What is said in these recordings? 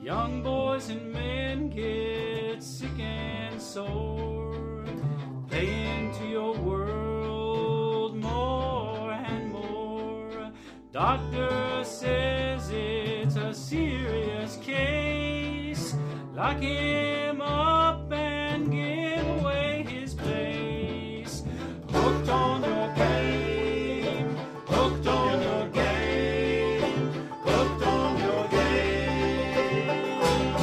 Young boys and men get sick and sore, playing to your world more and more. Doctor says it's a serious case. Lock him up and give away his place. Hooked on your game, hooked on your game, hooked on your game.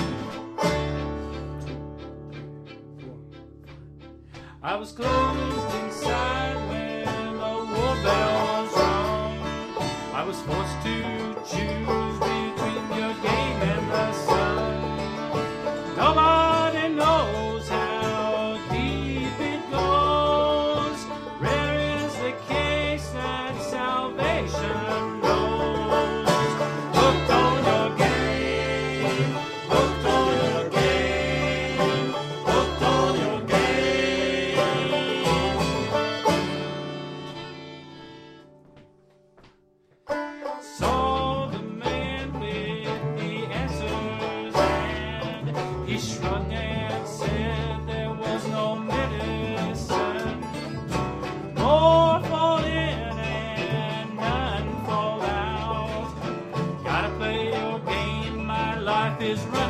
I was closed inside when the war bells rung. I was forced to choose between your game and the sun. Nobody knows how deep it goes. Rare is the case that salvation knows. Hooked on your game, hooked on your game, hooked on your game. Saw the man with the answers, and he shrugged and said there was no medicine. More fall in and none fall out. Gotta play your game, my life is running